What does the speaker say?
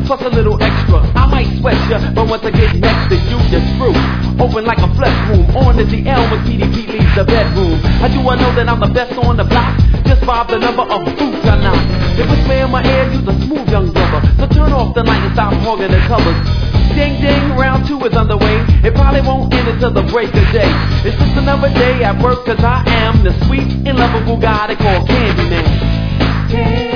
plus a little extra. I might sweat ya, but once I get next to you, you're through. Open like a flesh wound, on is the L when PDP leaves the bedroom. How do I know that I'm the best on the block? Just by the number of boots I knock. If it's in my ear, you's a smooth young brother. So turn off the light and stop hogging the covers. Ding ding, round 2 is underway. It probably won't end until the break of day. It's just another day at work, cause I am the sweet and lovable guy they call Candyman.